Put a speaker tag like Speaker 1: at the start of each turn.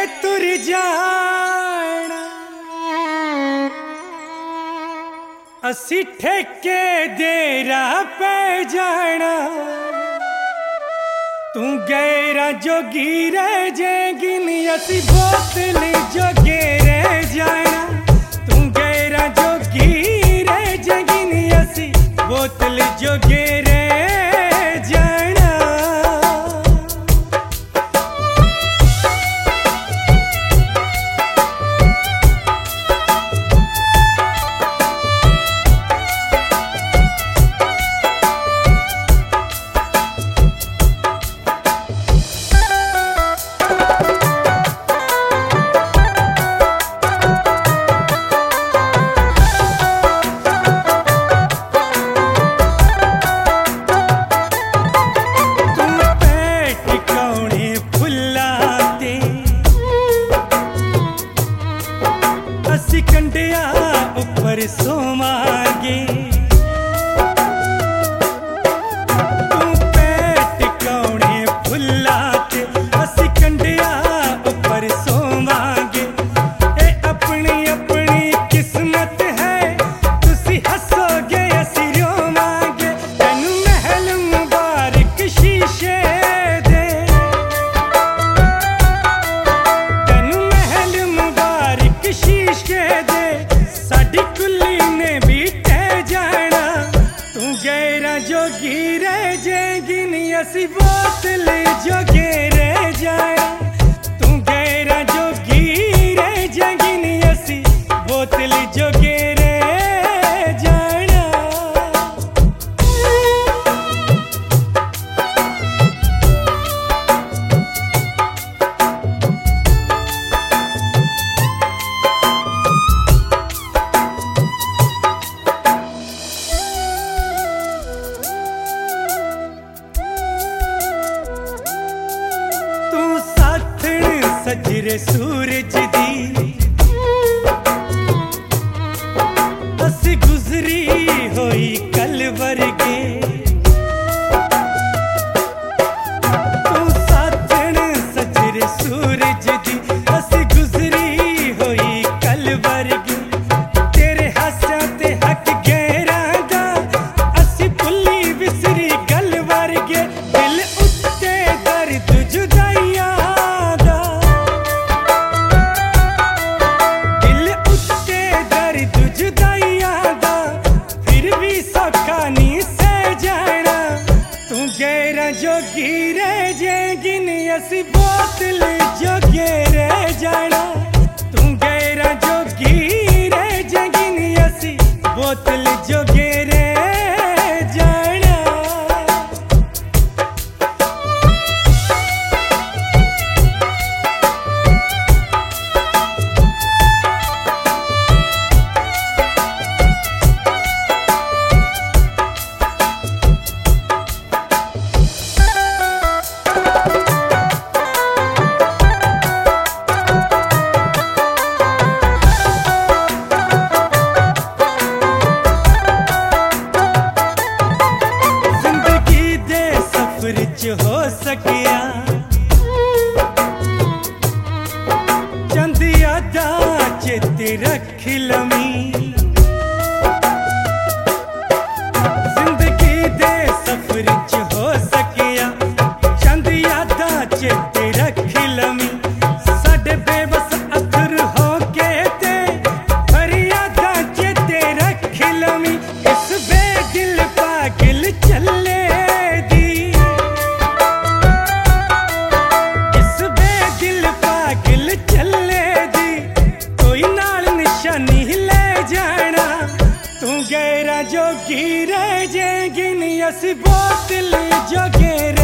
Speaker 1: तुर जाना असी ठेके दे राह पे जाना तू गैरा जोगी रह जाएगी नी असी बोतल जोगे रह जाना तू गैरा जोगी रह जाएगी नी असी बोतल जोगे रह जाना। कंडिया ऊपर सोमागे तू पेट कौने फुलाते असी कंडिया ऊपर सोमागे ए अपनी अपनी किस्मत है तुसी हसोगे असी रोमागे तेनू महल मुबारक शीशे दे तेनू महल मुबारक शीशे दे साडी कुली ने भी तह जाना तू गैरा जोगी रह जाएगी नी असी बोतल जोगे रह जाना तू गैरा जोगी रह जाएगी नी असी बोतल जोगे रह जाना। सजरे सूरज दी असी गुजरी होई कल वर्गे तू साथन सजरे सूरज दी असी गुजरी होई कल वर्गे तेरे हास्या ते हक गैरा दा असी भुल्ली विसरी गल वर्गे दिल उत्ते दर्द जुदाइया जोगी रह जाएगी नी असी बोतल जोगे रह जाना तू गैरा जोगी रह जाएगी नी असी बोतल जोगे रह जाना। हो सकिया चंद यादा चित रख लमी जिंदगी दे सफर च हो सकिया चंद यादा चित रख लमी साडे बेबस अथर हो के ते फरियादा चित रख लमी इस बेदिल पागल चले जोगी रह जाएगी नी असी बोतल जोगे